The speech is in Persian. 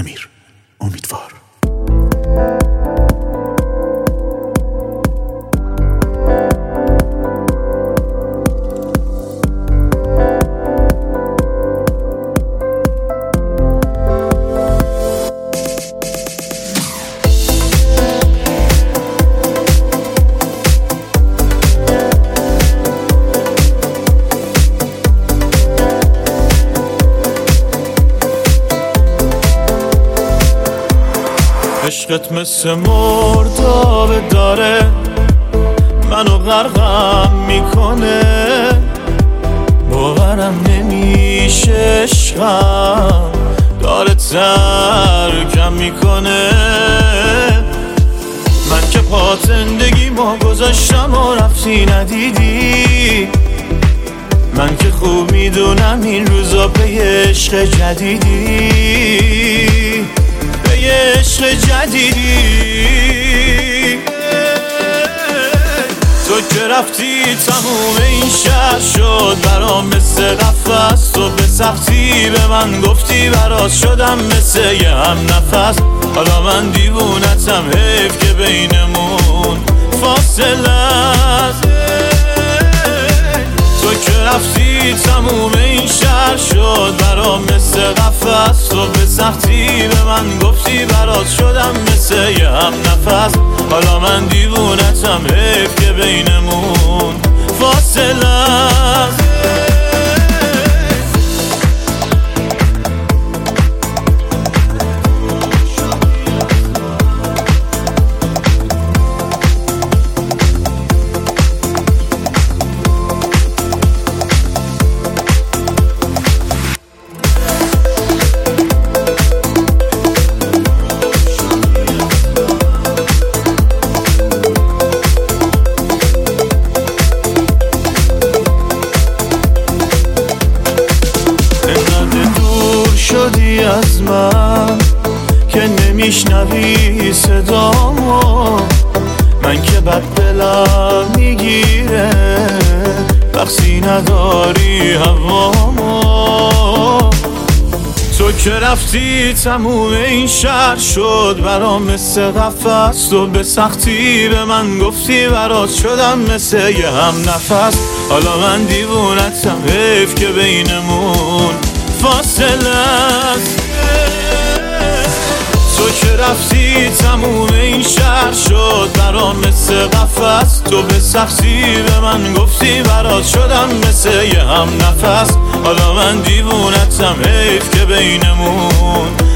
امیر امیدوار. عشقت مثل مرداب داره منو غرقم میکنه، باورم نمیشه عشقم داره ترکم میکنه. من که پا زندگی ما گذاشتم و رفتی ندیدی، من که خوب میدونم این روزا به عشق جدیدی، عشق جدیدی. تو که رفتی تموم این شهر شد برام مثل قفس، تو به سختی به من گفتی برات شدم مثل یه هم نفس. حالا من دیوونتم حیف که بینمون فاصله است. تو که رفتی تموم این شهر شد برام مثل قفس، تو به سختی به من گفتی برات شدم مثل یه هم نفس. حالا من دیوونتم حیف که بینمون فاصله است. شدی از من که نمیشنوی صدامو، من که بد دلم میگیره وقتی نداری هوامو. تو که رفتی تموم این شهر شد برام مثل قفس، تو به سختی به من گفتی برات شدم مثل یه هم نفس. حالا من دیوونتم حیف که بینمون فاصله است. تو که رفتی تموم این شهر شد برام مثل قفس، تو به سختی به من گفتی برات شدم مثل یه هم نفس. حالا من دیوونتم حیف که بینمون